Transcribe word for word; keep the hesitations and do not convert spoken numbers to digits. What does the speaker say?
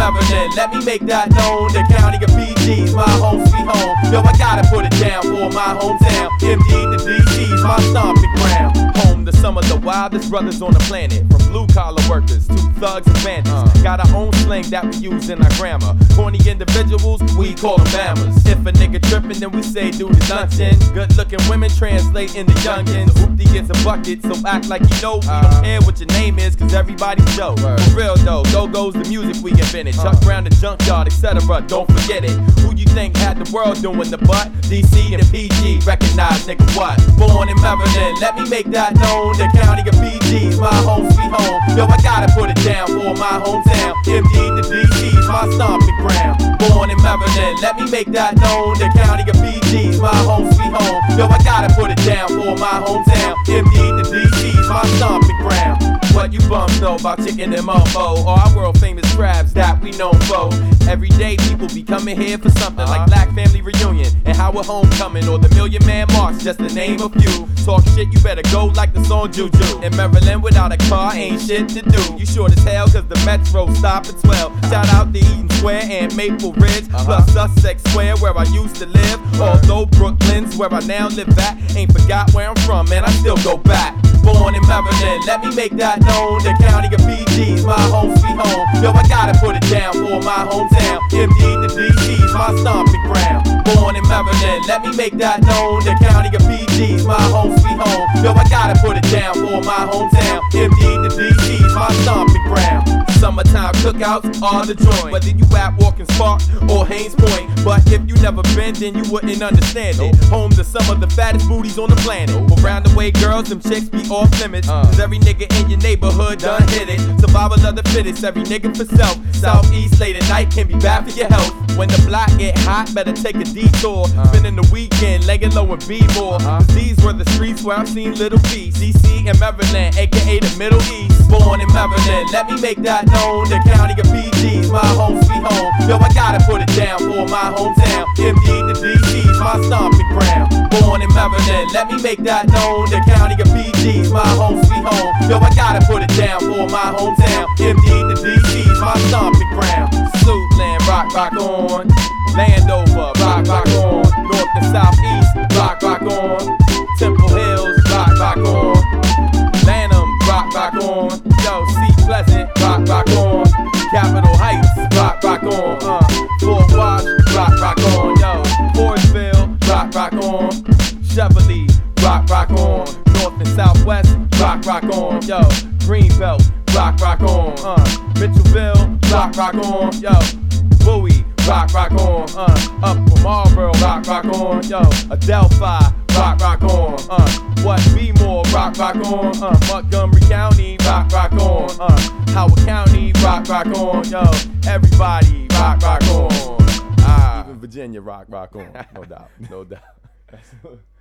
Maryland, let me make that known. The county of P G's, my home sweet home. Yo, I gotta put it down for my hometown. M D to D C's, my stomping ground. Home to some of the wildest brothers on the planet. From blue collar workers to thugs and bandits. Uh. Got our own slang that we use in our grammar. Corny individuals, we call them bammers. If a nigga trippin', then we say do the dungeon. Good looking women translate into youngins. Hoopty gets a bucket, so act like you know. We uh. don't care what your name is, cause everybody's Joe. Word. For real though, go goes the music we invented. Uh. Chuck Brown the junkyard, et cetera. Don't forget it. Who you think had the world doing the butt? D C and P G, recognize nigga what? Born in Maryland, let me make that known. The county of P G's, my home sweet home. Yo, I gotta put it down for my hometown. M D to D C's, my stomping ground. Born in Maryland, let me make that known. The county of P G's, my home sweet home. Yo, I gotta put it down for my hometown. M D to D C's, my stomping ground. What you bums know about chicken and mumbo, or our world famous crabs that we known for. Every day people be coming here for something uh-huh. like Black Family Reunion and Howard Homecoming or the Million Man March, just to name a few. Talk shit, you better go like the song Juju. In Maryland without a car ain't shit to do. You short as hell cause the Metro stop at twelve. Shout out to Eaton Square and Maple Ridge, uh-huh. plus Sussex Square where I used to live. Right. Although Brooklyn's where I now live at, ain't forgot where I'm from, man, I still go back. Born in Maryland, let me make that known. The county of P G's, my home sweet home. Yo, I gotta put it down for my hometown. M D to D C's, my stomping ground. Born in Maryland, let me make that known. The county of P G's, my home sweet home. Yo, I gotta put it down for my hometown. M D to D C's, my stomping ground. Summertime cookouts are the joint. Whether you at Walking Spark or Haynes Point, but if you never been, then you wouldn't understand it. Home to some of the fattest booties on the planet. Around the way, girls, them chicks be off limits. Cause every nigga in your neighborhood done hit it. Survival of the fittest, every nigga for self. Southeast late at night can be bad for your health. When the block get hot, better take a detour. Spending the weekend, laying low and be more. Cause these were the streets where I've seen little peace. D C and Maryland, aka the Middle East. Born in Maryland, let me make that known. The county of P G's, my home sweet home. Yo, I gotta put it down for my hometown. M D to D C's, my stomping ground. Born in Maryland, let me make that known. The county of P G's, my home sweet home. Yo, I gotta put it down for my hometown. M D to D C's, my stomping ground. Suitland, rock, rock on. Landover, rock, rock on. North and southeast, rock, rock on. Temple Hills, rock, rock on. Lanham, rock, rock on. Yo, Seat Pleasant, rock, rock on. Capitol Heights, rock, rock on. Uh, Fort Wash, rock, rock on. Yo, Forestville, rock, rock on. Cheverly, rock, rock on. North and Southwest, rock, rock on. Yo, Greenbelt, rock, rock on. Uh, Mitchellville, rock, rock on. Yo, Bowie, rock, rock on. Uh, up from Marlboro, rock, rock on. Yo, Adelphi, rock, rock on. Uh, what be more, rock, rock on. Uh, Montgomery County, rock, rock on. Uh, Howard County, rock, rock on. Yo, everybody, rock, rock on. Ah, even Virginia, rock, rock on. No doubt, no doubt.